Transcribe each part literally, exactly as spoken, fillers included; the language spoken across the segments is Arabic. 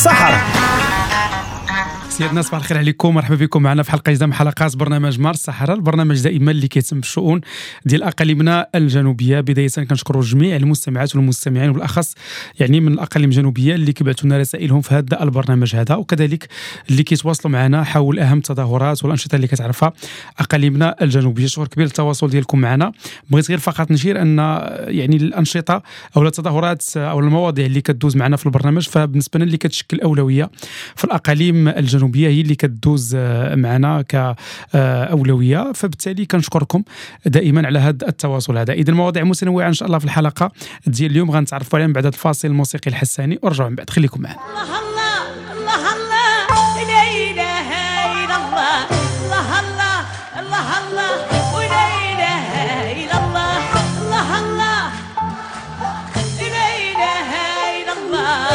السحر. سيادنا صباح الخير عليكم، مرحبا بكم معنا في حلقه جديده من حلقات برنامج مار الصحراء، البرنامج دائما اللي كيتم بالشؤون ديال اقاليمنا الجنوبيه. بدايه كنشكروا جميع المستمعات والمستمعين وبالاخص يعني من الاقاليم الجنوبيه اللي كيبعثوا لنا رسائلهم في هذا البرنامج هذا، وكذلك اللي كيتواصلوا معنا حول اهم التظاهرات والانشطه اللي كتعرفها اقاليمنا الجنوبيه. شكر كبير للتواصل ديالكم معنا. بغيت غير فقط نشير ان يعني الانشطه او التظاهرات او المواضيع اللي كتدوز معنا في البرنامج فبالنسبه لنا اللي كتشكل اولويه في الاقاليم الجنوبيه هي اللي كتدوز معنا كأولوية، فبالتالي كنشكركم دائما على هذا التواصل هذا. إذا المواضيع متنوعة إن شاء الله في الحلقة ديال اليوم غنتعرفوا عليها من بعد هذا الفاصل الموسيقي الحساني، ورجعوا من بعد. خليكم معنا. الله الله الله لا إله إلا الله، الله الله الله الله ولا إله إلا الله، الله الله لا إله إلا الله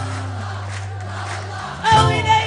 أو لا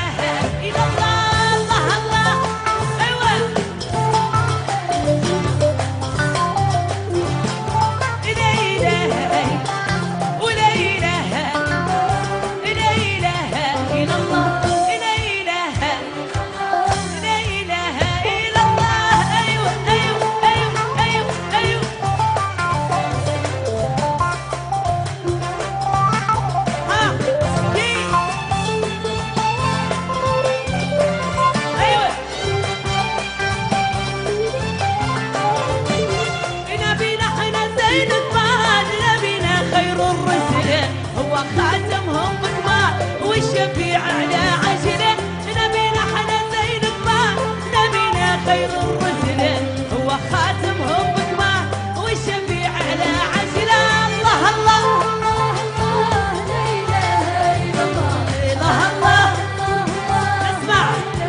خاتمهم بكبار والشفيع على عجله، نبينا حنا زين الطار، نبينا خير الرسل هو خاتمهم بكبار والشفيع على عجله. الله الله الله لا اله الا الله، الله الله اسمع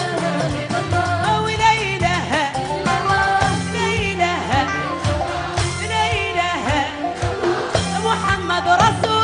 ولا اله الا الله، لا اله لا اله محمد رسول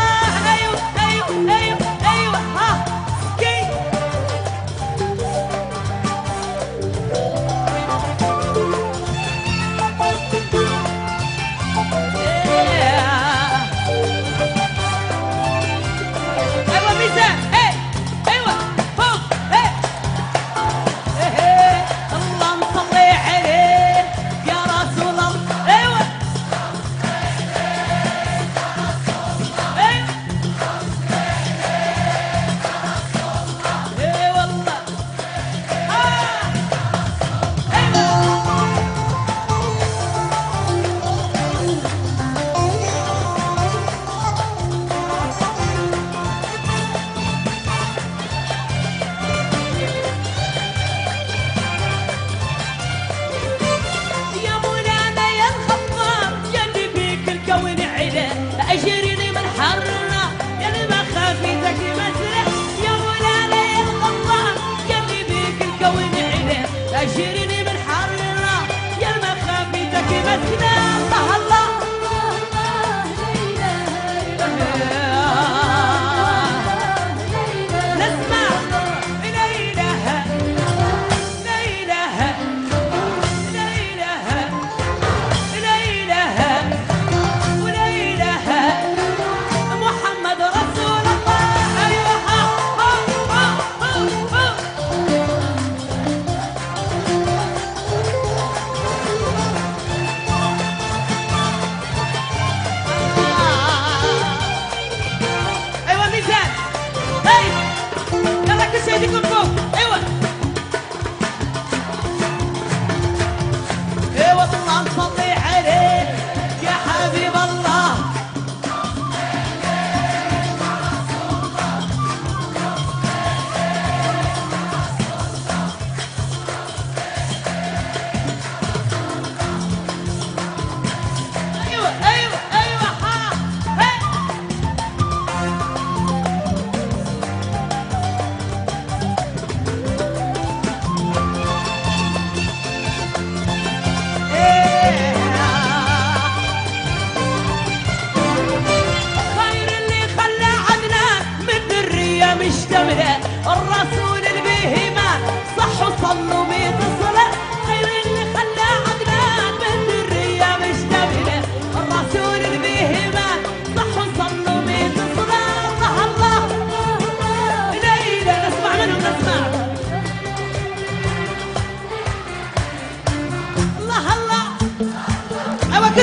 الرسول البهيمة صح وصلوا ميت صلاة، خير اللي خلى عدنان من الرية مشتملة. الرسول البهيمة صح وصلوا ميت صلاة، الله الله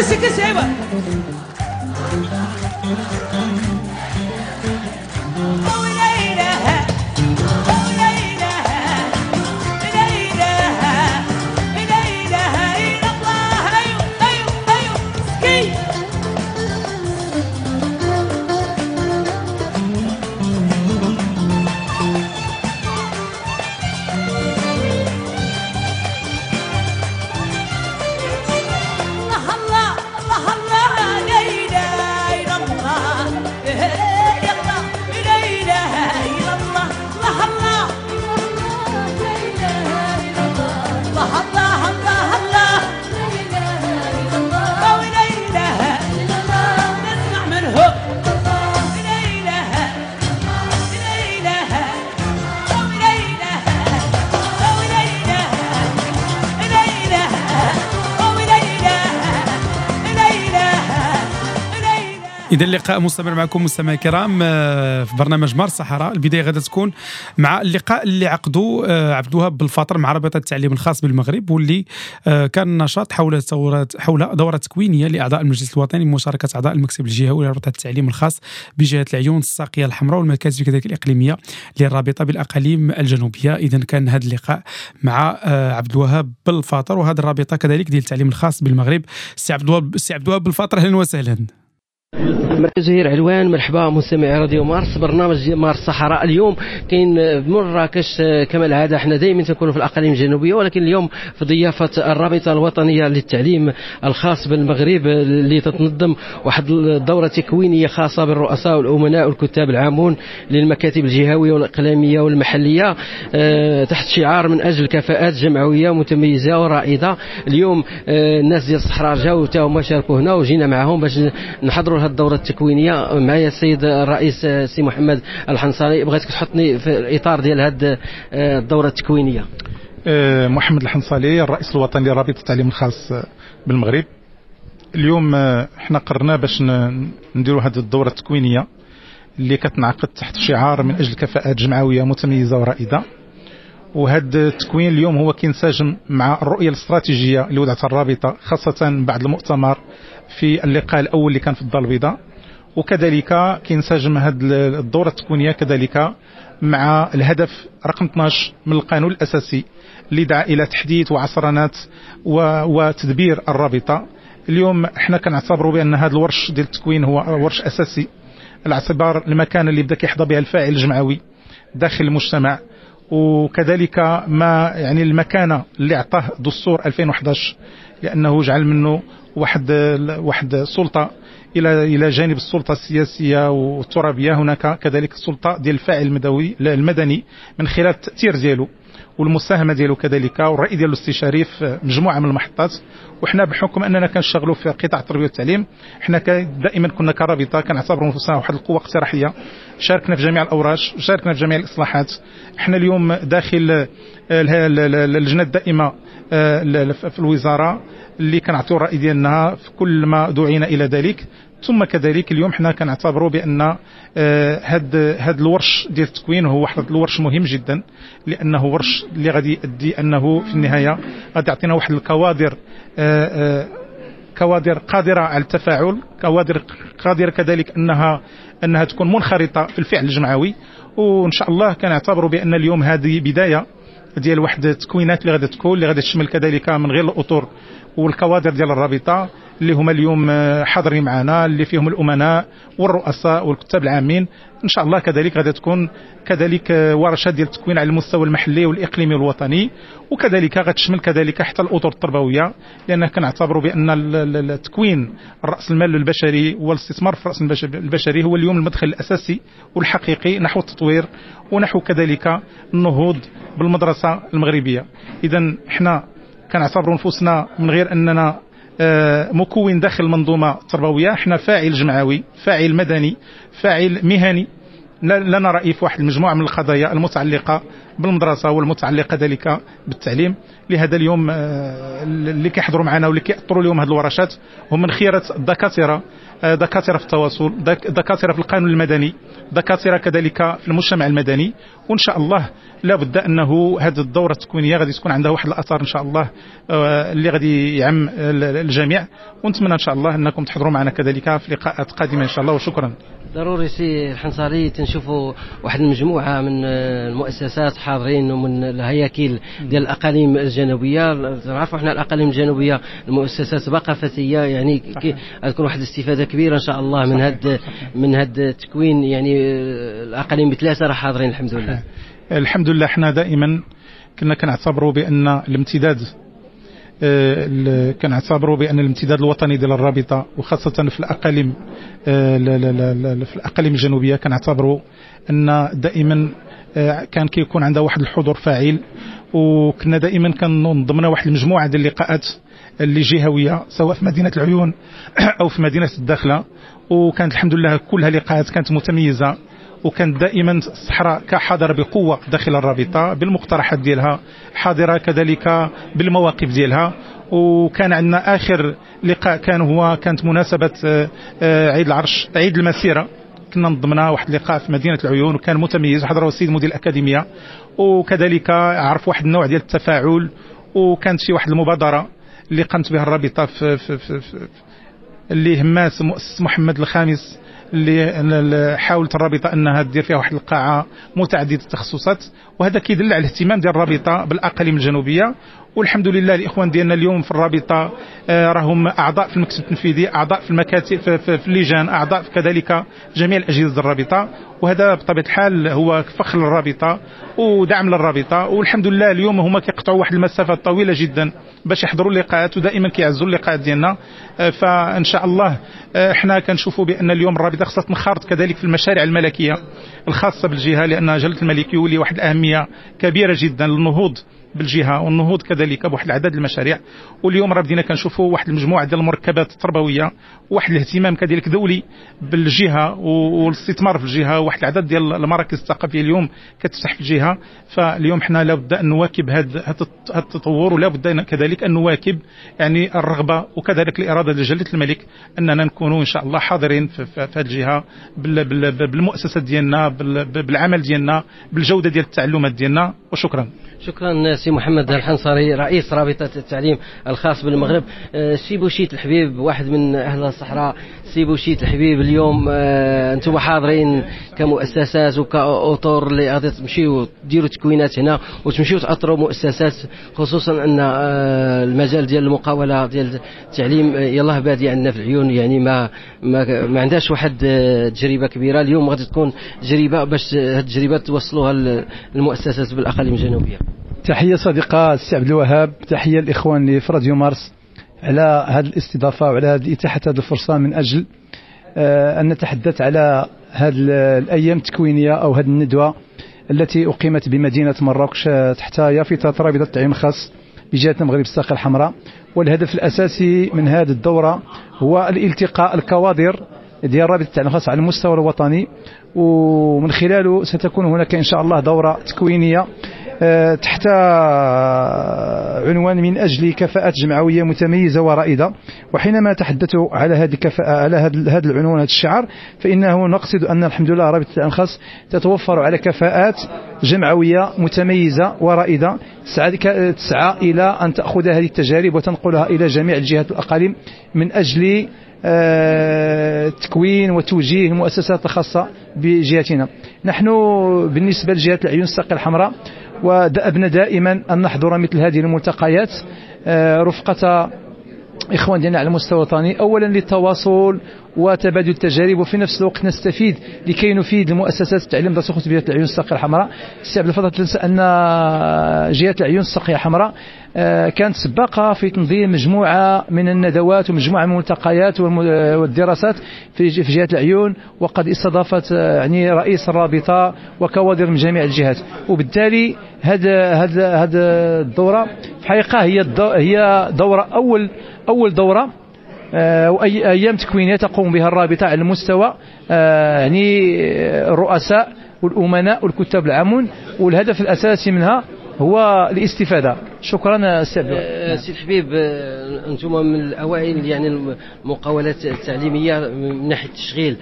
كسي كسي ايوا إذا اللقاء مستمر معكم مستمعي الكرام في برنامج مار الصحراء. البداية غادة تكون مع اللقاء اللي عقدوا عبد الوهاب بالفطر مع رابطة التعليم الخاص بالمغرب، واللي كان نشاط حول حول دورة تكوينية لأعضاء المجلس الوطني بمشاركة أعضاء المكتب الجهوي لرابطة التعليم الخاص بجهة العيون، الساقية الحمراء والمكاتب كذلك الإقليمية للرابطة بالأقاليم الجنوبية. إذا كان هذا اللقاء مع عبد الوهاب بالفطر وهذه الرابطة كذلك ديال التعليم الخاص بالمغرب. سي عبد الوهاب سي عبد الوهاب بالفطر، أهلا وسهلا. مركز زهير علوان، مرحبا مستمعي راديو مارس. برنامج مارس الصحراء اليوم كاين بمراكش كما العاده، احنا دائما تنكونوا في الاقاليم الجنوبيه، ولكن اليوم في ضيافه الرابطه الوطنيه للتعليم الخاص بالمغرب اللي تتنظم واحد الدوره تكوينيه خاصه بالرؤساء والامناء والكتاب العامون للمكاتب الجهويه والاقليميه والمحليه تحت شعار من اجل كفاءات جمعويه متميزه ورائده. اليوم الناس ديال الصحراء جاوا حتى هما شاركوا هنا وجينا معهم باش نحضروا هذه الدوره التكوينيه. معايا السيد الرئيس سي محمد الحنصالي، بغيتك تحطني في الاطار ديال هذه الدوره التكوينيه. محمد الحنصالي، الرئيس الوطني لرابطه التعليم الخاص بالمغرب. اليوم احنا قررنا باش نديروا هذه الدوره التكوينيه اللي كتنعقد تحت شعار من اجل كفاءات جمعويه متميزه ورائده. وهذا التكوين اليوم هو كينسجم مع الرؤيه الاستراتيجيه اللي وضعتها الرابطه، خاصه بعد المؤتمر في اللقاء الاول اللي كان في الدار البيضاء. وكذلك كينسجم هذه الدوره التكوينيه كذلك مع الهدف رقم اثناش من القانون الاساسي اللي دعا الى تحديث وعصرنه وتدبير الرابطه. اليوم احنا كنعتبروا بان هذا الورش ديال التكوين هو ورش اساسي على اعتبار المكانه اللي بدا كيحظى بها الفاعل الجمعوي داخل المجتمع، وكذلك ما يعني المكانه اللي اعطاه دستور ألفين وأحد عشر، لانه جعل منه واحد واحد سلطه الى الى جانب السلطه السياسيه والترابيه. هناك كذلك السلطه ديال الفاعل المدوي المدني من خلال التاثير ديالو والمساهمه ديالو كذلك، والراي ديالو الاستشاري في مجموعه من المحطات. وحنا بحكم اننا كنشتغلوا في قطاع التربيه والتعليم، حنا دائما كنا كرابطه كنعتبروا انفسنا واحد القوه اقتراحيه. شاركنا في جميع الاوراش، شاركنا في جميع الاصلاحات. احنا اليوم داخل اللجنه الدائمه في الوزاره اللي كنعطيو الراي ديالنا في كل ما دعينا الى ذلك. ثم كذلك اليوم حنا كنعتبروا بان هاد هاد الورش ديال التكوين هو واحد الورش مهم جدا، لانه ورش اللي غادي يؤدي انه في النهايه غادي يعطينا واحد الكوادر كوادر قادره على التفاعل، كوادر قادره كذلك انها انها تكون منخرطه في الفعل الجمعوي. وان شاء الله كنعتبروا بان اليوم هذه بدايه ديال واحد التكوينات اللي غادي تكون اللي غادي تشمل كذلك من غير الاطر والكوادر ديال الرابطه اللي هما اليوم حاضرين معنا، اللي فيهم الامناء والرؤساء والكتاب العامين. ان شاء الله كذلك غادي تكون كذلك ورشات ديال التكوين على المستوى المحلي والاقليمي والوطني، وكذلك غتشمل كذلك حتى الاطر التربويه، لان كنعتبروا بان التكوين الراس المال البشري والاستثمار في الراس البشري هو اليوم المدخل الاساسي والحقيقي نحو التطوير ونحو كذلك النهوض بالمدرسه المغربيه. اذا احنا كنعتبروا نفوسنا من غير اننا مكون داخل المنظومه التربويه، احنا فاعل جمعوي، فاعل مدني، فاعل مهني لنا رأي في واحد المجموعة من القضايا المتعلقة بالمدرسة والمتعلقة ذلك بالتعليم. لهذا اليوم اللي كيحضروا معنا واللي كيأطروا اليوم هذه الورشات هم من خيرة الدكاترة، دكاترة في التواصل، دكاترة في القانون المدني، دكاترة كذلك في المجتمع المدني. وإن شاء الله لابد أنه هذه الدورة التكوينية غادي تكون عندها واحد الأثر إن شاء الله اللي غادي يعم الجميع، ونتمنى إن شاء الله أنكم تحضروا معنا كذلك في لقاءات قادمة إن شاء الله. وشكرا. ضروري سي الحنصري تنشوفوا واحد المجموعة من المؤسسات حاضرين ومن الهياكل ديال الأقاليم الجنوبية. نعرفوا احنا الأقاليم الجنوبية المؤسسات ثقافتية، يعني تكون واحد الاستفادة كبيرة إن شاء الله من هاد من هاد التكوين. يعني الأقاليم بثلاثة راه حاضرين الحمد لله. الحمد لله. احنا دائما كنا كنعتبروا بأن الامتداد كنعتبروا بأن الامتداد الوطني ديال الرابطة وخاصة في الأقاليم في الأقاليم الجنوبية كنعتبروا أن دائما كان كيكون عندها واحد الحضور فاعل، وكنا دائما كنضمنا واحد المجموعة ديال اللقاءات اللي جهوية سواء في مدينة العيون أو في مدينة الداخلة، وكانت الحمد لله كلها لقاءات كانت متميزة، وكانت دائما الصحراء كحاضرة بقوة داخل الرابطة بالمقترحات ديالها، حاضرة كذلك بالمواقف ديالها. وكان عندنا آخر لقاء كان هو كانت مناسبة عيد العرش عيد المسيرة، كنا نضمنا واحد اللقاء في مدينة العيون وكان متميز، حضره السيد مدير الأكاديمية، وكذلك عرف واحد النوع ديال التفاعل. وكانت شي واحد المبادرة اللي قامت بها الرابطة في, في, في, في اللي هماس مؤسس محمد الخامس اللي حاولت الرابطة أنها تدير فيها واحد القاعة متعددة التخصصات، وهذا كيدل على الاهتمام ديال الرابطة بالأقاليم الجنوبية. والحمد لله الإخوان ديالنا اليوم في الرابطة راهم أعضاء في المكتب التنفيذي، أعضاء في المكاتب في, في, في اللجان، أعضاء كذلك جميع الأجهزة الرابطة، وهذا بطبيعة الحال هو فخر للرابطة ودعم للرابطة. والحمد لله اليوم هما كيقطعوا واحد المسافة طويلة جدا باش يحضروا اللقاءات، ودائما كيعزوا اللقاءات ديالنا. فإن شاء الله احنا كنشوفوا بأن اليوم الرابطة خاصها تنخرط كذلك في المشاريع الملكية الخاصة بالجهة، لأن جلالة الملك يولي واحد الأهمية كبيرة جدا للنهوض بالجهة والنهوض كذلك بواحد العدد المشاريع. واليوم راه بدينا كنشوفوا واحد المجموعة ديال المركبات التربوية، واحد الاهتمام كذلك دولي بالجهة والاستثمار في الجهة، واحد العدد ديال المراكز الثقافية اليوم كتفتح في الجهة. فاليوم حنا لابد أن نواكب هذا التطور، ولا بد كذلك أن نواكب يعني الرغبة وكذلك الإرادة لجلالة الملك أننا نكونوا إن شاء الله حاضرين في هذه الجهة بالمؤسسات ديالنا، بالعمل ديالنا، بالجودة ديال التعلمات ديالنا. وشكرا. شكرا سي محمد الحنصري رئيس رابطة التعليم الخاص بالمغرب. سي بوشيت الحبيب واحد من أهل الصحراء، سي بوشيت الحبيب اليوم أنتم حاضرين كمؤسسات وكأطر اللي غادي تمشيو ديروا تكوينات هنا وتمشيو تعطروا مؤسسات، خصوصا أن المجال ديال المقاولة ديال التعليم يلاه بادي عندنا في العيون، يعني ما ما, ما عندهاش واحد تجربة كبيرة. اليوم غادي تكون تجربة باش هذه التجربة توصلوها للمؤسسات بالأقاليم الجنوبية. تحية صديقة السي عبد الوهاب، تحية الإخوان اللي في راديو مارس على هذه الاستضافة وعلى هذه إتاحة هذه الفرصة من أجل أن نتحدث على هذه الأيام التكوينية أو هذه الندوة التي أقيمت بمدينة مراكش تحت يافطة رابطة التعليم الخاص بجهة المغرب الساقي الحمراء. والهدف الأساسي من هذه الدورة هو الالتقاء الكوادر ديال رابطة التعليم الخاص على المستوى الوطني، ومن خلاله ستكون هناك إن شاء الله دورة تكوينية تحت عنوان من أجل كفاءات جمعوية متميزة ورائدة. وحينما نتحدث على هذه الكفاءة على هذا العنوان هذا الشعار، فإنه نقصد أن الحمد لله رابطة التعليم الخاص تتوفر على كفاءات جمعوية متميزة ورائدة تسعى إلى أن تأخذ هذه التجارب وتنقلها إلى جميع الجهات الأقاليم من أجل تكوين وتوجيه المؤسسات الخاصة بجهتنا. نحن بالنسبة لجهة العيون الساقي الحمراء ودأبنا دائما أن نحضر مثل هذه الملتقيات رفقة إخوان ديالنا على المستوى الوطني، أولا للتواصل وتبادل التجارب، وفي نفس الوقت نستفيد لكي نفيد المؤسسات التعليم ذات خصوص بجهة العيون الساقية الحمراء. السي عبد الفضل تنسى أن جهة العيون الساقية الحمراء كانت سباقة في تنظيم مجموعة من الندوات ومجموعة من الملتقيات والدراسات في جهة العيون، وقد استضافت يعني رئيس الرابطة وكوادر من جميع الجهات. وبالتالي هذا هذا هذا الدورة في الحقيقة هي هي دورة أول أول دورة وأي أيام تكوينية تقوم بها الرابطة على المستوى يعني الرؤساء والأمناء والكتاب العامون، والهدف الأساسي منها هو الاستفادة. شكرا سي عبد الوهاب. سي الحبيب، أنتم من الأوائل يعني المقاولات التعليمية من ناحية التشغيل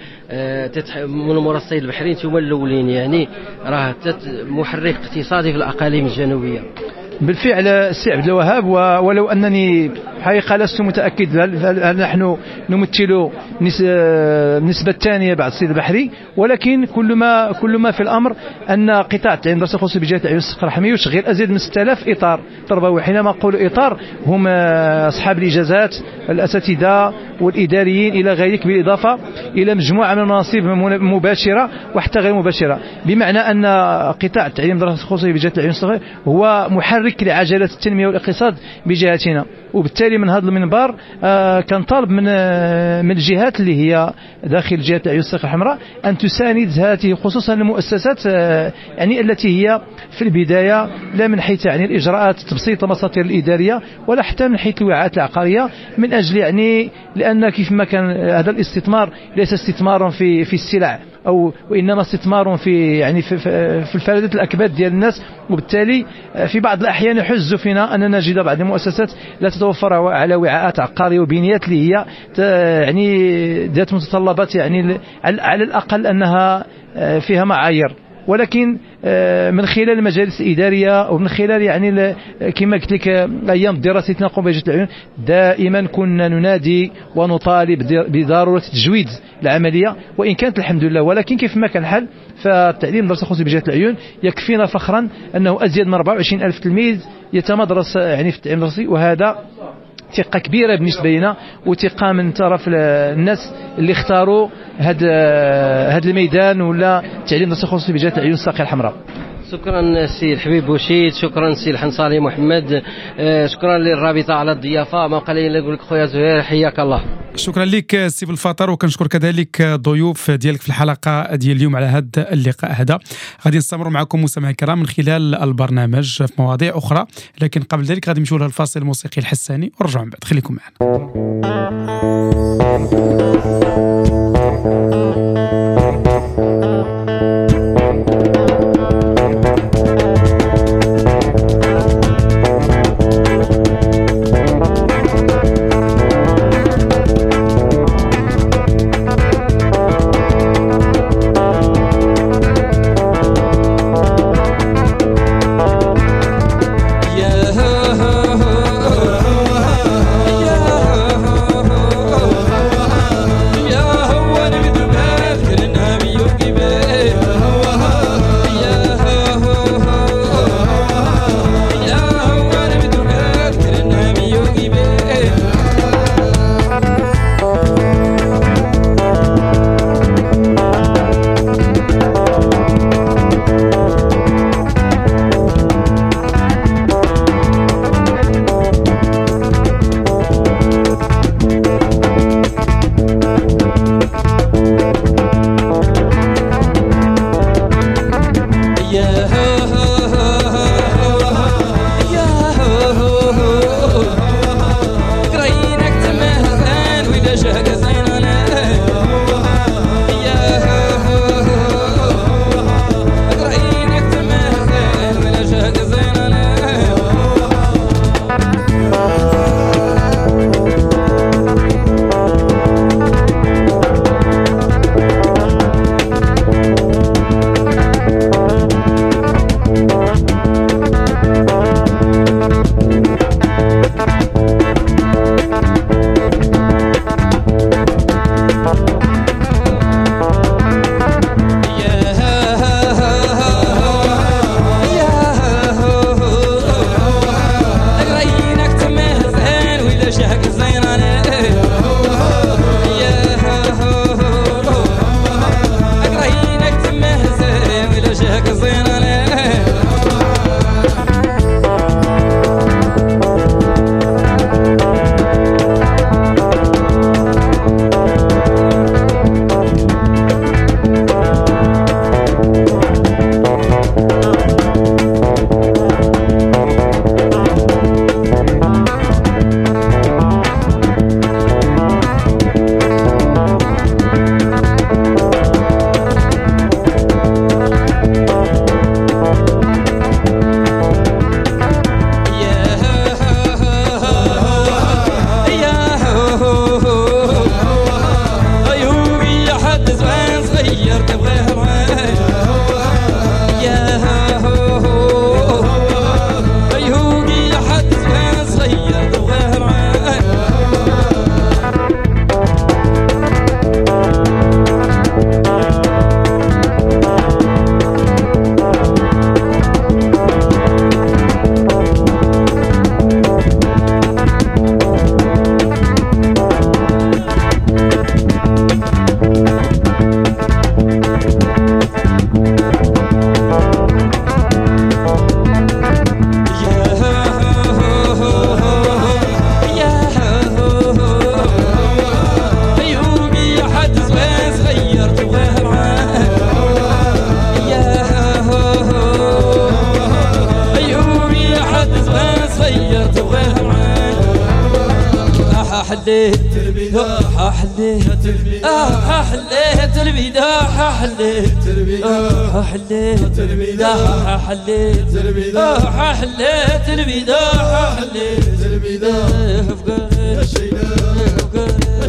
من مرصي البحرين، ثم الأولين يعني راه محرك اقتصادي في الأقاليم الجنوبية. بالفعل سي عبد الوهاب، ولو أنني حقيقة لست متأكد هل نحن نمثل النسبة الثانية بعد الصيد البحري، ولكن كل ما كل ما في الأمر أن قطاع التعليم الدراسي الخصوصي بجهة العيون الصقر الحمراء يشغل أزيد من ستة آلاف إطار تربوي. حينما أقول إطار هم أصحاب الإجازات، الأساتذة والإداريين إلى غيرك، بالإضافة إلى مجموعة من المناصب مباشرة وحتى غير مباشرة، بمعنى أن قطاع التعليم الدراسي الخصوصي بجهة العيون الصقر هو محرك لعجلة التنمية والاقتصاد بجهتنا. وبالتالي من هذا المنبر آه كان طالب من آه من الجهات اللي هي داخل جهة العيون الصقر الحمراء أن تساند هذه، خصوصا المؤسسات آه يعني التي هي في البداية لا من حيث يعني الإجراءات تبسيط المساطير الإدارية ولا حتى من حيث الوعاءات العقارية، من أجل يعني لأن كيف ما كان هذا الاستثمار ليس استثمارا في في السلع أو وإنما استثمار في يعني في, في الفائدة الأكباد ديال الناس. وبالتالي في بعض الأحيان يحز فينا أن نجد بعض المؤسسات لا تتوفر على وعاءات عقارية وبنيات اللي هي يعني ذات متطلبات يعني على الأقل أنها فيها معايير، ولكن من خلال المجالس الإدارية ومن خلال يعني كما قلت لك أيام دراستنا قم بجهة العيون دائما كنا ننادي ونطالب بضرورة تجويد العملية، وإن كانت الحمد لله، ولكن كيف ما كان الحال فالتعليم الدراسي الخصوصي بجهة العيون يكفينا فخرا أنه أزيد من أربعة وعشرين ألف تلميذ يتمدرس يعني في التعليم الدراسي، وهذا ثقة كبيرة بالنسبة لنا وثقة من طرف الناس اللي اختاروا هذا هذا الميدان ولا التعليم الدراسي الخصوصي بجهة العيون الصقر الحمراء. شكرا سي الحبيب بوشيد، شكرا سي الحنصالي محمد، شكرا للرابطة على الضيافة. ما قال لي نقول لك خويا زهير حياك الله. شكرا لك سي بالفطر، وكنشكر كذلك ضيوف ديالك في الحلقه ديال اليوم على هذا اللقاء هذا. غادي نستمر معكم مستمعي الكرام من خلال البرنامج في مواضيع اخرى، لكن قبل ذلك غادي نمشيو للفاصل الموسيقي الحساني ونرجعوا من بعد. خليكم معنا. يا هو حليت حليت حليت البدا حليت حليت البدا حليت حليت البدا حليت البدا فقري فقري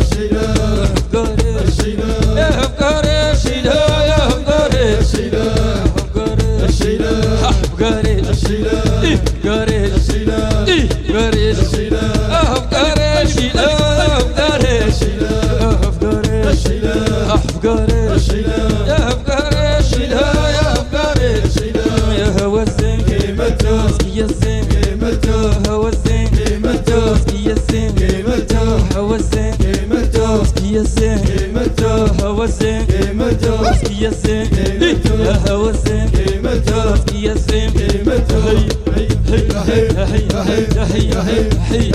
يا فقري شيلا يا فقري شيلا فقري شيلا فقري شيلا فقري شيلا فقري شيلا فقري شيلا فقري شيلا فقري شيلا فقري شيلا يا فقري شيلا يا فقري شيلا يا هوا الزين قيمته يا الزين قيمته هوا الزين قيمته يا الزين قيمته هوا الزين قيمته يا الزين قيمته هوا الزين قيمته يا الزين قيمته هوا الزين قيمته يا الزين قيمته هي هي هي هي هي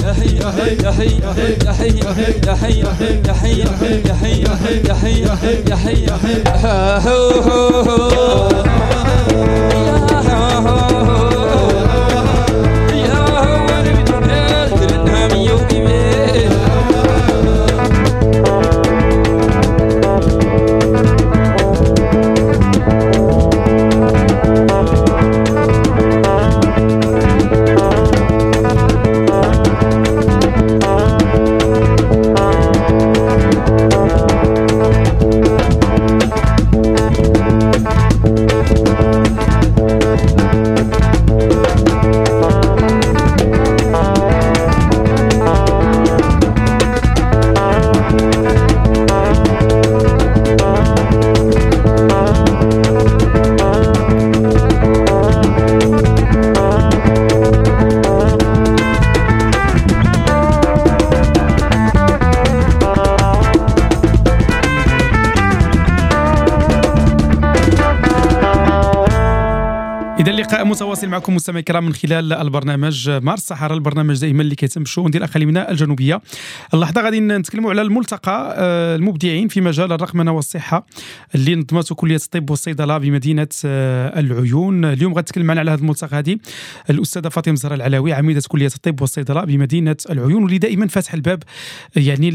متواصل معكم مستمعي الكرام من خلال البرنامج مار الصحراء، البرنامج دائما اللي كيتم بالشؤون ديال اقاليمنا الجنوبيه. اللحظه غادي نتكلموا على الملتقى المبدعين في مجال الرقمنه والصحه اللي نظمته كليه الطب والصيدله بمدينه العيون. اليوم غتكلم معنا على هذا الملتقى هذه الاستاذه فاطمه زهراء العلاوي عميده كليه الطب والصيدله بمدينه العيون، واللي دائما فاتح الباب يعني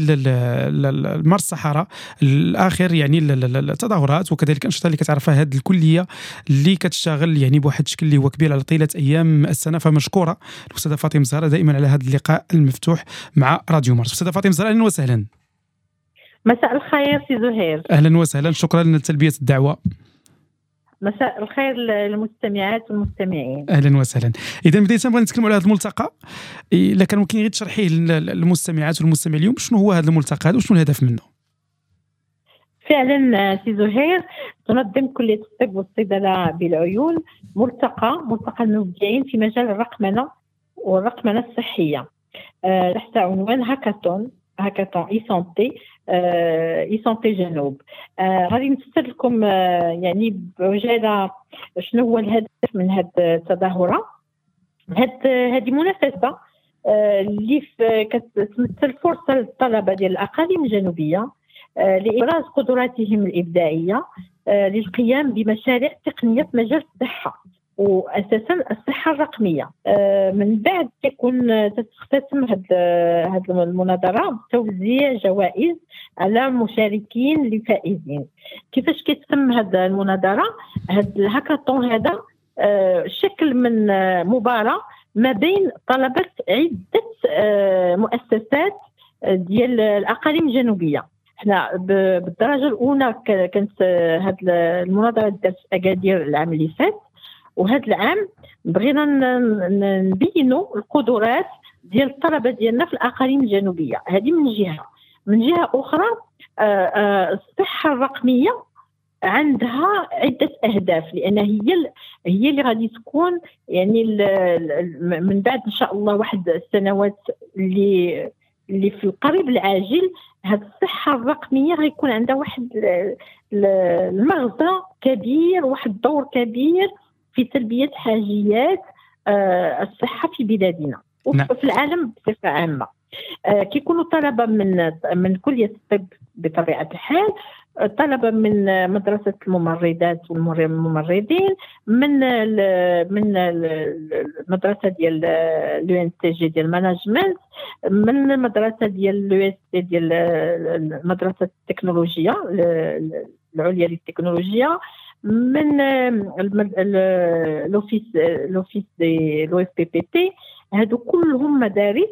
مار الصحراء الاخر، يعني التظاهرات وكذلك انشطه اللي كتعرفها هذه الكليه اللي كتشتغل يعني بواحد الشكل اللي هو كبير على طيله ايام السنه. فمشكوره الاستاذه فاطمه زهراء دائما على هذا اللقاء المفتوح مع راديو مارس. استاذه فاطمه زهراء اهلا وسهلا. مساء الخير سي زهير. اهلا وسهلا، شكرا لتلبيه الدعوه. مساء الخير للمستمعات والمستمعين. اهلا وسهلا. اذا بدايه نبغي نتكلموا على هذا الملتقى، الا كان ممكن غير تشرحيه للمستمعات والمستمعين اليوم شنو هو هذا الملتقى هذا وشنو الهدف منه؟ فعلا سي زهير، تنظم كلية الطب والصيدلة بالعيون ملتقى ملتقى المبدعين في مجال الرقمنة والرقمنة الصحية آه تحت عنوان هاكاثون هاكاثون اي سانتي آه اي سانتي جنوب. آه غادي نفسر لكم آه يعني بعجالة شنو هو الهدف من هذه التظاهرة. هذه منافسة آه اللي كتمثل فرصة للطلبة ديال الأقاليم الجنوبية لإبراز قدراتهم الإبداعية للقيام بمشاريع تقنية في مجال الصحة وأساسا الصحة الرقمية. من بعد تكون تختتم هذه المناظرة توزيع جوائز على المشاركين الفائزين. كيفاش كتتم هذه المناظرة؟ هذا الهاكاثون هذا شكل من مباراة ما بين طلبة عدة مؤسسات ديال الأقاليم الجنوبية. احنا بالدرجه الاولى كانت هذه المناظره دارت اكادير العام اللي فات، وهذا العام بغينا نبينوا القدرات ديال الطلبه ديالنا في الاقاليم الجنوبيه. هذه من جهه. من جهه اخرى الصحه الرقميه عندها عده اهداف، لان هي هي اللي غادي تكون يعني من بعد ان شاء الله واحد السنوات اللي اللي في القريب العاجل هذه الصحة الرقمية غيكون عندها واحد المغزى كبير، واحد الدور كبير في تلبية حاجيات الصحة في بلادنا وفي العالم بصفة عامة. كيكونوا طلبة من من كلية الطب بطبيعة الحال، طلبة من مدرسة الممرضات والممرضين، من من المدرسة ديال لو ان تي جي ديال مانجمنت، من المدرسة ديال لو اس تي ديال المدرسة التكنولوجيا العليا للتكنولوجيا، من لوفيس لوفيس دي لو اف بي بي تي. هادو كلهم مدارس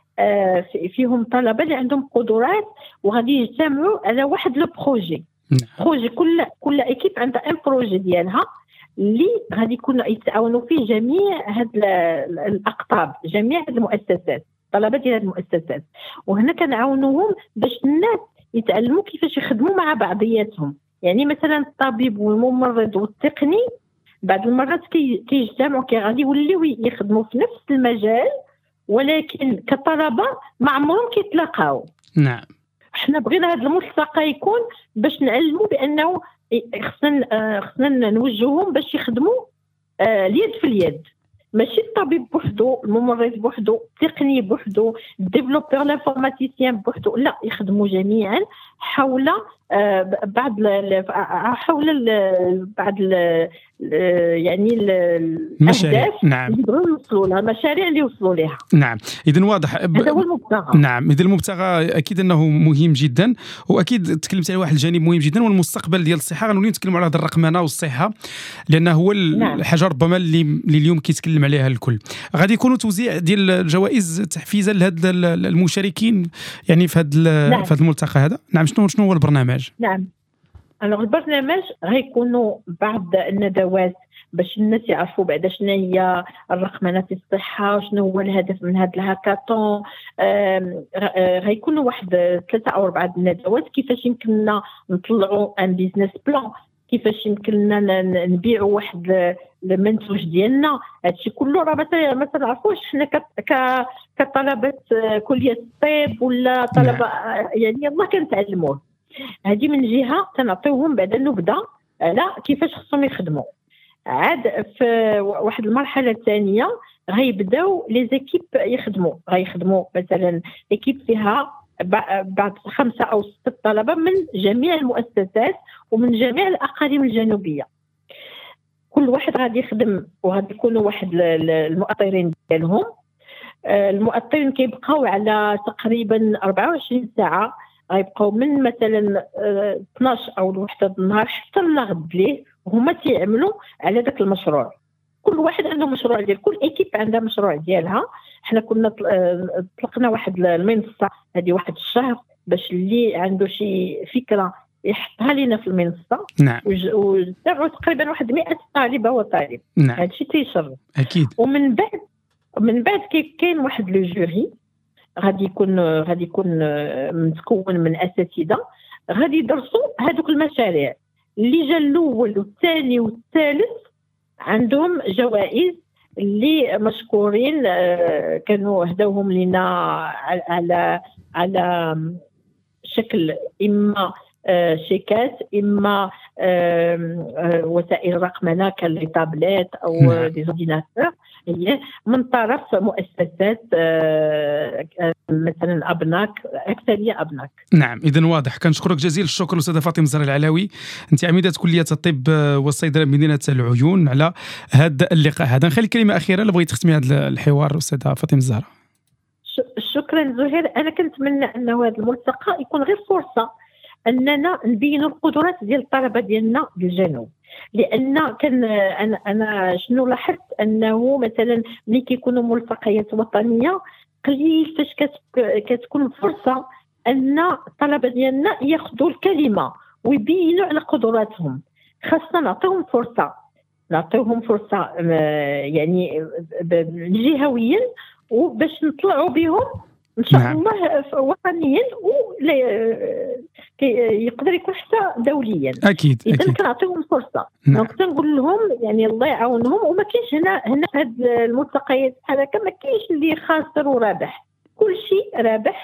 فيهم طلبة اللي عندهم قدرات وغادي يجتمعوا على واحد لو بروجي. بروجي كل كل ايكيب عندها ان بروجي ديالها اللي غادي يكونوا يتعاونوا فيه جميع هاد الاقطاب، جميع هاد المؤسسات، طلبة ديال هاد المؤسسات. وهنا كنعاونوهم باش الناس يتعلموا كيفاش يخدموا مع بعضياتهم. يعني مثلا الطبيب والممرض والتقني بعض المرات كيجتمعوا كي غادي يوليو يخدموا في نفس المجال، ولكن كطلبة ما عمرهم كيتلاقاو. نعم. احنا بغينا هذا الملتقى يكون باش نعلموا بانه خصنا خصنا نوجههم باش يخدموا اليد في اليد، ماشي الطبيب بوحدو، الممرض بوحدو، التقني بوحدو، الديفلوبور لانفورماتيسيان بوحدو، لا، يخدموا جميعا حول بعض حول بعض يعني المشاريع. نعم. اللي يبغوا يوصلوا لها، المشاريع اللي يوصلوا لها. نعم، اذا واضح. هذا هو المبتغى. نعم، اذا المبتغى اكيد انه مهم جدا، واكيد تكلمت على واحد الجانب مهم جدا، هو المستقبل ديال الصحه. غنوليو نتكلموا على هذه الرقمنه والصحه، لانه هو الحاجه ربما اللي, اللي اليوم كيتكلم عليها الكل. غادي يكونوا توزيع ديال الجوائز تحفيزا لهاد المشاركين يعني في هذا نعم. في هذا الملتقى هذا. نعم. شنو شنو هو البرنامج؟ نعم، الوغ البرنامج غيكونوا بعض الندوات باش الناس يعرفوا بعدا شنو هي الرقمنه في الصحه، وشنو هو الهدف من هذا الهاكاطون. غيكونوا واحد ثلاثه او اربعه ندوات كيفاش يمكننا نطلعوا ان بيزنس بلان، كيفاش يمكننا نبيعوا واحد المنتوج ديالنا. هادشي كله راه ما تنعرفوش حنا كطلبه كليه الطب ولا طلبه يعني يلاه كنتعلموه. هذه من جهه تنعطيوهم بعد النبذه على كيفاش خصهم يخدموا. عاد في واحد المرحله الثانيه غيبداو لي زيكيب يخدموا، غيخدموا مثلا ايكيب فيها بعد خمسه او سته طلبه من جميع المؤسسات ومن جميع الاقاليم الجنوبيه. كل واحد غادي يخدم وغادي يكونوا واحد المؤطرين ديالهم. المؤطرين كيبقاو على تقريبا أربعة وعشرين ساعه، غيبقاو من مثلا اثناش او واحدة النهار حتى الغد ليه هما تيعملوا على داك المشروع. كل واحد عنده مشروع ديال، كل ايكيب عندها مشروع ديالها. حنا كنا طلقنا واحد المنصه هذه واحد الشهر باش اللي عنده شي فكره يحطها لنا في المنصه. نعم. وتابعوا تقريبا واحد مئة طالبه وطالب. نعم. هذا الشيء تيشرف اكيد. ومن بعد من بعد كاين واحد لو جوري غادي يكون غادي يكون متكون من اساتذه غادي يدرسوا هذوك المشاريع. اللي جا الاول والثاني والثالث عندهم جوائز اللي مشكورين، كانوا هداوهم لنا على على شكل اما شيكات اما وسائل رقمنه كاللي تابلت او دي زورديناتور من طرف مؤسسات مثلا ابناك، اكثريه ابناك. نعم، اذا واضح. كنشكرك جزيل الشكر الاستاذه فاطمه الزهراء العلاوي، انت عميده كليه الطب والصيدله بمدينه العيون، على هذا اللقاء هذا. نخلي كلمه اخيره اللي بغيتي تختمي هذا الحوار استاذه فاطمه الزهراء. شكرا زهير. انا كنتمنى انه هذا الملتقى يكون غير فرصه اننا نبينوا القدرات ديال الطلبه ديالنا بالجنوب، لان كان انا انا شنو لاحظت انه مثلا ملي كيكونوا ملتقيات وطنيه قليل فاش كتكون فرصه ان الطلبه ديالنا ياخذوا الكلمه ويبينوا على قدراتهم. خاصنا نعطيهم فرصه نعطيهم فرصه يعني جهويا وباش نطلعوا بهم ان شاء نعم. الله وطنيا ولا يقدر يكون حتى دوليا. اكيد اذا كنعطيهم فرصه. دونك نعم. تنقول لهم يعني الله يعاونهم. وما كاينش هنا هنا في هذه الملتقيات بحال هكا ما كاينش اللي خاسر ورابح، كل شيء رابح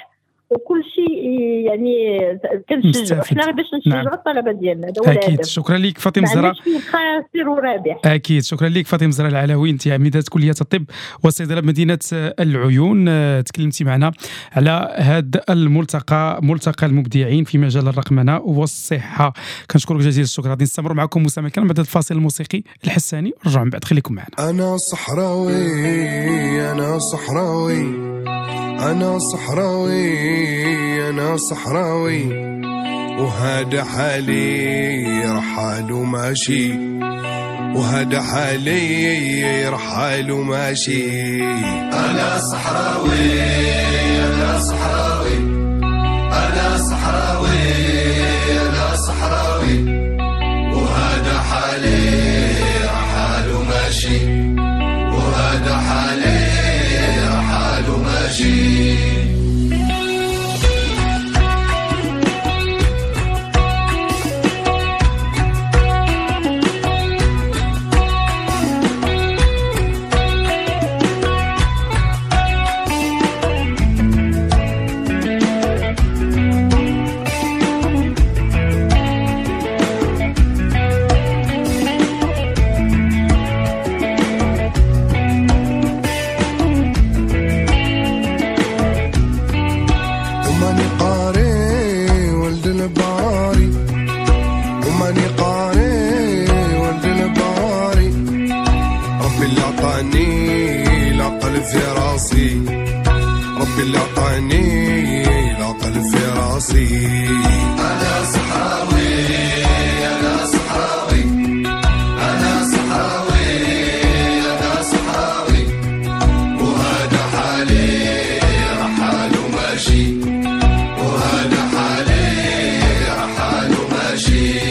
وكل شيء يعني كنشجعوا حنا باش نشجعوا نعم. الطلبه ديالنا. هذا هو اكيد. الهدف. شكرا لك فاطمه زهراء. خاسر ورابح. اكيد. شكرا لك فاطمه زهراء العلوي، انت عميده كليه الطب والصيدله بمدينه العيون. تكلمتي معنا على هذا الملتقى، ملتقى المبدعين في مجال الرقمنه والصحه. كنشكرك جزيل الشكر. غادي نستمر معكم مستمعينا الكرام بعد الفاصل الموسيقي الحساني، رجعوا من بعد. خليكم معنا. انا صحراوي انا صحراوي انا صحراوي انا صحراوي وهذا حالي رحال وماشي وهذا حالي رحال وماشي. أنا صحراوي أنا صحراوي أنا صحراوي أنا صحراوي وهذا حالي رحال وماشي وهذا حالي رحال وماشي. ربي اللي عطاني العقل في راسي. أنا صحراوي أنا صحراوي أنا صحراوي أنا صحراوي وهذا حالي رحال وماشي وهذا حالي رحال وماشي.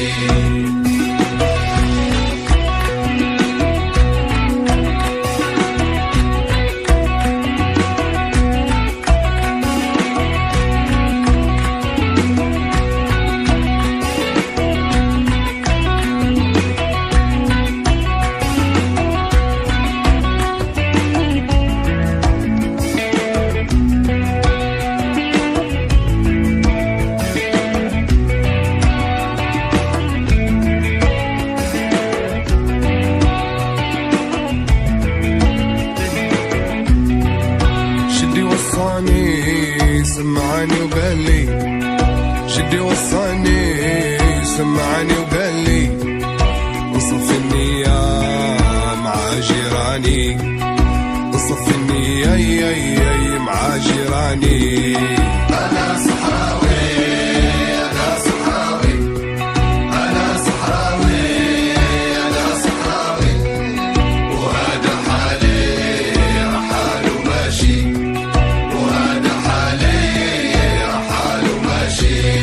سمعني وقال لي جدي وصاني سمعني وقال لي وصف النية مع جيراني وصف النية اي اي اي مع جيراني. أنا صحراوي أنا صحراوي أنا صحراوي أنا صحراوي وهذا حالي رحال وماشي وهذا حالي رحال وماشي.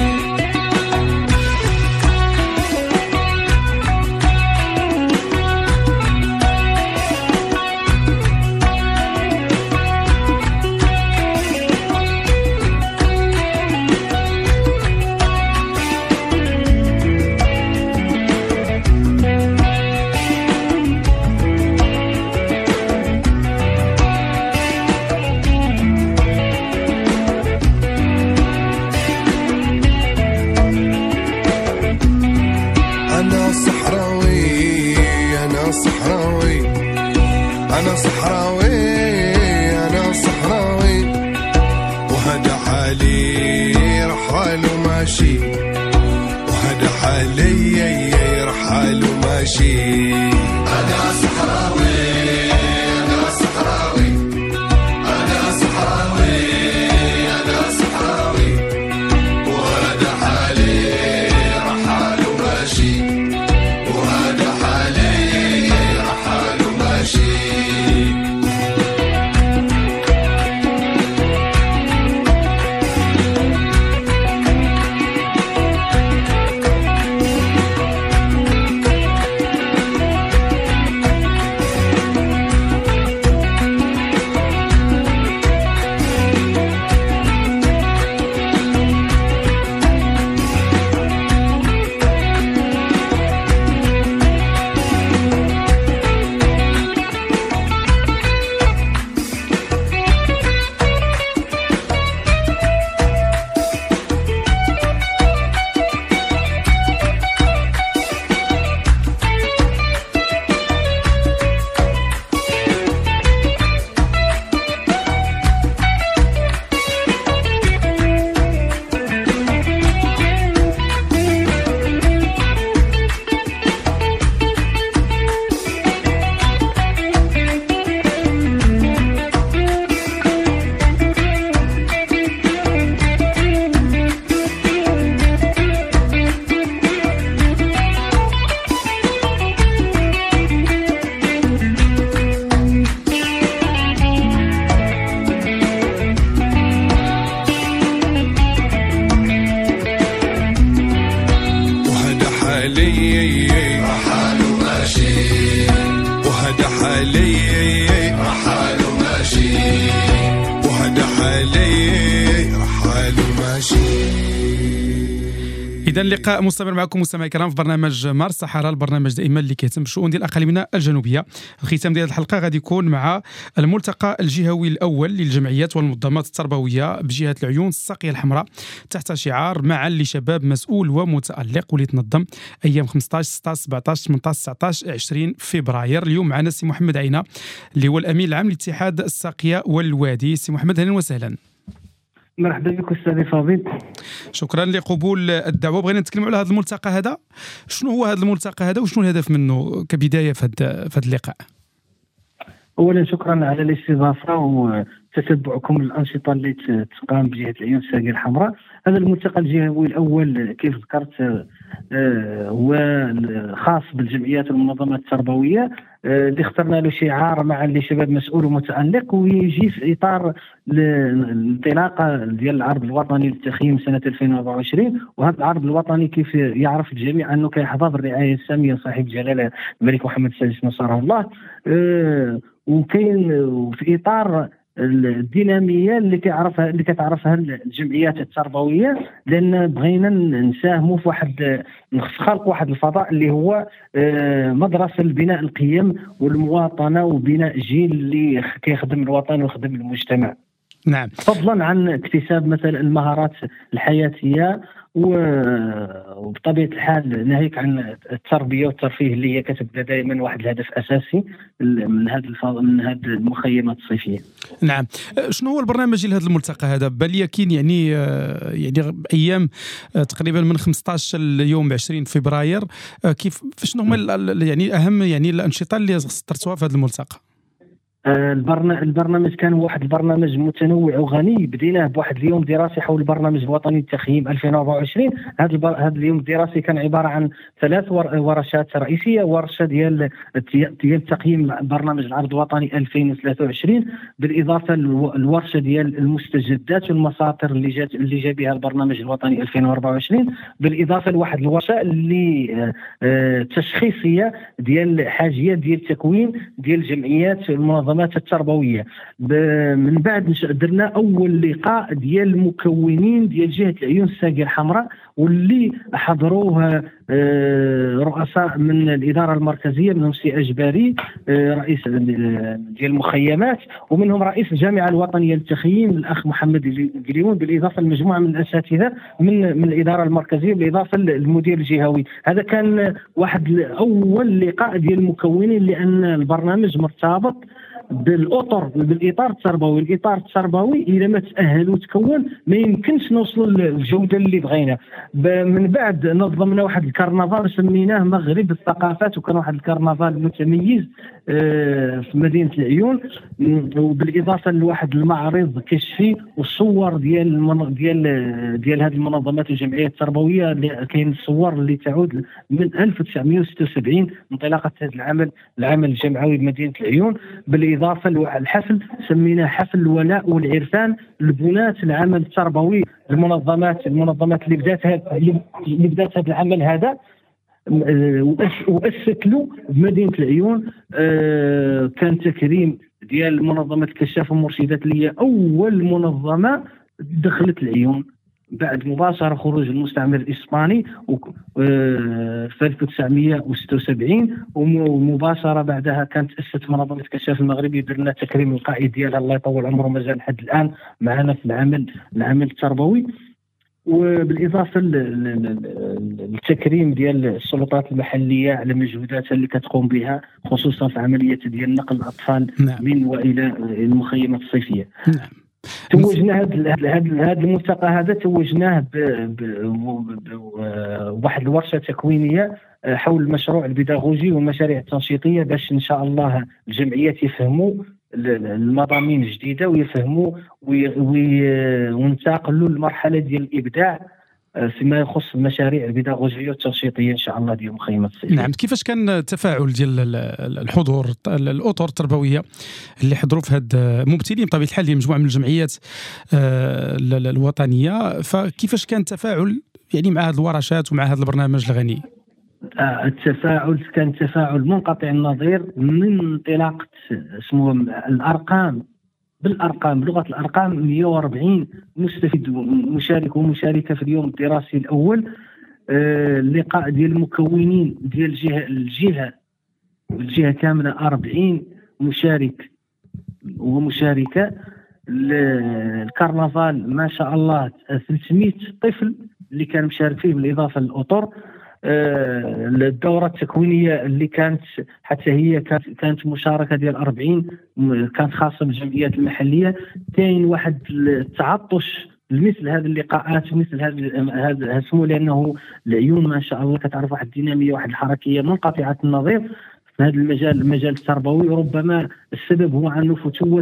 أنا صحراوي أنا صحراوي وهذا حالي رحال وماشي وهذا حالي رحال وماشي. أنا صحراوي أنا صحراوي أنا صحراوي أنا صحراوي وهذا حالي رحال وماشي وهذا حالي رحال وماشي. حالي رحال وماشي وهذا حالي رحال وماشي. إذا اللقاء مستمر معكم مستمعي الكرام في برنامج مار الصحراء، البرنامج دائما اللي كيهتم بالشؤون ديال اقاليمنا الجنوبيه. الختام ديال الحلقه غادي يكون مع الملتقى الجهوي الاول للجمعيات والمنظمات التربويه بجهه العيون الساقيه الحمراء تحت شعار معا لشباب مسؤول ومتالق، واللي تنظم ايام خمسطاش ستطاش سبعطاش ثمنطاش تسعطاش عشرين فبراير. اليوم معنا السي محمد عينه اللي هو الامين العام لاتحاد الساقيه والوادي. سي محمد اهلا وسهلا. مرحبا بك استاذي فاضل. شكرا لقبول الدعوه. بغينا نتكلموا على هذا الملتقى هذا. شنو هو هذا الملتقى هذا وشنو الهدف منه كبدايه في هذا في هذا اللقاء؟ اولا شكرا على الاستضافه وتتبعكم للانشطه اللي تقام بجهه العيون الساقيه الحمراء. هذا الملتقى الجهوي الاول كيف ذكرت هو خاص بالجمعيات والمنظمات التربويه اللي اخترنا له شعار معا لشباب مسؤول ومتألق، ويجي في اطار الانطلاقه ديال العرض الوطني للتخييم سنه ألفين وأربعة وعشرين. وهذا العرض الوطني كيف يعرف الجميع انه كيحظى بالرعايه الساميه صاحب الجلاله الملك محمد السادس نصره الله، وكاين في اطار الديناميه اللي كيعرفها اللي كتعرفها الجمعيات التربويه، لان بغينا نساهموا في واحد خلق واحد الفضاء اللي هو مدرسه لبناء القيم والمواطنه وبناء جيل اللي كيخدم الوطن ويخدم المجتمع. نعم. فضلا عن اكتساب مثلا المهارات الحياتيه وبطبيعه الحال ناهيك عن التربيه والترفيه اللي هي كتبدا دائما واحد الهدف اساسي من هذه من هذه المخيمات الصيفيه. نعم. شنو هو البرنامج لهذا الملتقى هذا؟ بل يكين يعني يعني ايام تقريبا من خمسطاش اليوم عشرين فبراير، كيف شنو هما يعني اهم يعني الانشطه اللي اخترتوها في هذا الملتقى؟ البرنامج كان واحد البرنامج متنوع وغني. بديناه بواحد اليوم دراسي حول البرنامج الوطني للتخييم ألفين وأربعة وعشرين. هذا البر... هذا اليوم الدراسي كان عباره عن ثلاث ور... ورشات رئيسيه. ورشه ديال ديال تقييم برنامج العرض الوطني ألفين وثلاثة وعشرين، بالاضافه للورشه ديال المستجدات والمساطر اللي جات اللي جا بها البرنامج الوطني ألفين وأربعة وعشرين، بالاضافه لواحد الورشه اللي آه تشخيصيه ديال حاجيات ديال التكوين ديال الجمعيات والمنظمات التربويه. من بعد درنا اول لقاء ديال المكونين ديال جهه العيون الساقيه الحمراء، واللي حضروه رؤساء من الاداره المركزيه، منهم سي اجباري رئيس ديال المخيمات، ومنهم رئيس الجامعه الوطنيه للتخييم الاخ محمد القليون، بالاضافه لمجموعه من الاساتذه من من الاداره المركزيه، بالاضافه للمدير الجهوي. هذا كان واحد اول لقاء ديال المكونين، لان البرنامج مرتبط بالاطر بالاطار التربوي. الاطار التربوي اذا ما تاهل وتكون ما يمكنش نوصلوا للجوده اللي بغينا. من بعد نظمنا واحد الكرنفال سميناه مغرب الثقافات، وكان واحد الكرنفال متميز في مدينه العيون، وبالاضافه لواحد المعرض كشفي والصور ديال ديال ديال هذه المنظمات والجمعيات التربويه. كاين الصور اللي تعود من ألف وتسعمائة وستة وسبعين انطلاقه هذا العمل العمل الجمعوي بمدينه العيون. بالاضافه للحفل سميناه حفل الولاء والعرفان لبناة العمل التربوي. المنظمات المنظمات اللي بدات اللي بدات هذا العمل هذا وأسست له بمدينه العيون. كان تكريم ديال منظمه كشاف ومرشدات اللي هي اول منظمه دخلت العيون بعد مباشره خروج المستعمر الاسباني في ألف وتسعمائة وستة وسبعين، ومباشره بعدها كانت تاسست منظمه كشاف المغربي، درنا تكريم القائد ديالها الله يطول عمره مازال لحد الان معنا في العمل العمل التربوي. وبالاضافه للتكريم ديال السلطات المحليه على مجهوداتها اللي كتقوم بها، خصوصا في عمليه ديال نقل الاطفال نعم. من والى المخيمات الصيفيه. نعم. توجنا هذا هذا الملتقى هذا توجناه بواحد الورشه تكوينيه حول المشروع البيداغوجي والمشاريع التنشيطيه، باش ان شاء الله الجمعيات يفهموا المضامين الجديده ويفهموا وينتقلوا للمرحله ديال الابداع فيما يخص المشاريع البيداغوجيه والتنشيطيه ان شاء الله ديال مخيمات الصيفيه. نعم. كيفاش كان التفاعل ديال الحضور الاطر التربويه اللي حضروا في هذا ممثلين بطبيعه الحال لمجموعه من الجمعيات الوطنيه، فكيفاش كان التفاعل يعني مع هذه الورشات ومع هذا البرنامج الغني؟ التفاعل كان تفاعل منقطع النظير من انطلاقة اسمه الأرقام، بالأرقام بلغة الأرقام مئة وأربعين مستفيد مشارك ومشاركة في اليوم الدراسي الأول. اللقاء ديال المكونين ديال الجهة الجهة الجهة كاملة أربعين مشارك ومشاركة. الكرنفال ما شاء الله ثلاثمئة طفل اللي كان مشارك فيه بالإضافة للأطر. الدورة التكوينية اللي كانت حتى هي كانت مشاركة ديال أربعين كانت خاصة بالجمعيات المحلية. كاين واحد التعطش لمثل هذه اللقاءات مثل هذا هذا اسمه، لأنه العيون ما شاء الله كتعرف واحد الدينامية واحد الحركية منقطعة النظير في هذا المجال المجال التربوي. ربما السبب هو عنه فتوة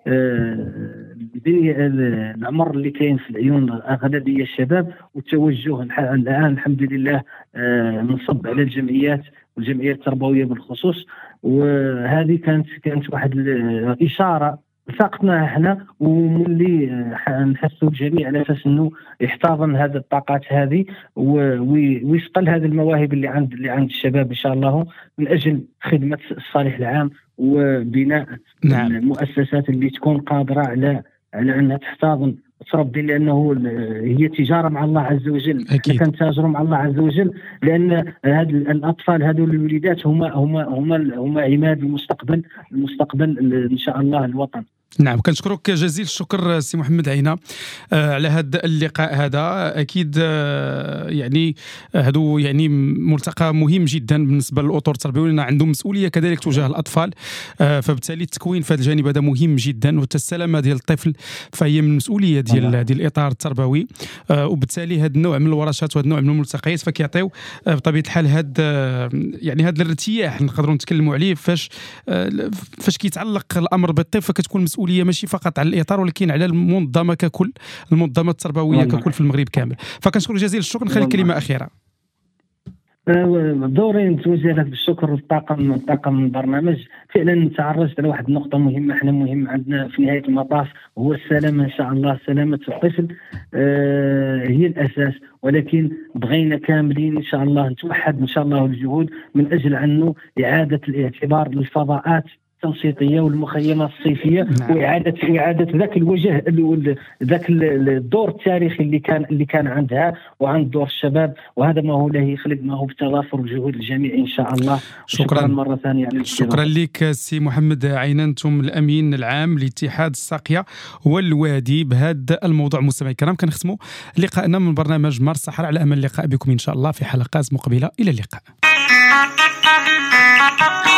العمر اللي كاين في العيون أغلبية الشباب، والتوجه الآن الحمد لله منصب على الجمعيات والجمعيات التربوية بالخصوص. وهذه كانت كانت واحد الإشارة ثقتنا احنا وملي نحسوا الجميع على اساس انه يحتضن هذه الطاقات هذه ويسقل هذه المواهب اللي عند اللي عند الشباب ان شاء الله من اجل خدمه الصالح العام وبناء نعم. المؤسسات اللي تكون قادره على على انها تحتضن تربي، لانه هي تجاره مع الله عز وجل. كنتاجروا مع الله عز وجل، لان هاد الاطفال هذول الوليدات هما هما هما هما عماد المستقبل المستقبل ان شاء الله الوطن. نعم، كنشكرك جزيل الشكر سي محمد عينة آه على هذا اللقاء هذا. اكيد آه يعني هذا يعني ملتقى مهم جدا بالنسبه للاطر التربويه، لان عندهم مسؤوليه كذلك تجاه الاطفال، آه فبالتالي التكوين في هذا الجانب هذا مهم جدا، والسلامه ديال الطفل فهي من المسؤوليه ديال ديال الاطار التربوي. آه وبالتالي هذا النوع من الورشات وهذا النوع من الملتقيات فكيعطيو آه بطبيعه الحال هذا آه يعني هذا الارتياح نقدروا نتكلموا عليه فاش آه فاش كيتعلق الامر بالطفل، فكتكون مسؤوليه ماشي فقط على الاطار ولكن على المنظمه ككل، المنظمه التربويه ككل في المغرب كامل. فكنشكر جزيل الشكر. نخلي كلمه اخيره. دوري نتوجه لك بالشكر للطاقم طاقم البرنامج. فعلا تعرضت على واحد النقطه مهمه، احنا مهم عندنا في نهايه المطاف هو السلامه ان شاء الله. سلامه الطفل آه هي الاساس، ولكن بغينا كاملين ان شاء الله نتوحد ان شاء الله الجهود من اجل انه اعاده الاعتبار للفضاءات التنشيطيه والمخيمات الصيفيه. نعم. واعاده واعاده ذاك الوجه ذاك الدور التاريخي اللي كان اللي كان عندها وعند دور الشباب، وهذا ما هو له يخلق ما هو بتضافر جهود الجميع ان شاء الله. شكرا, شكرا مره ثانيه. شكرا لك سي محمد عينة، انتم الامين العام لاتحاد الساقيه والوادي. بهذا الموضوع مستمعي الكرام كنختموا لقاءنا من برنامج مار الصحراء، على امل اللقاء بكم ان شاء الله في حلقات مقبله. الى اللقاء.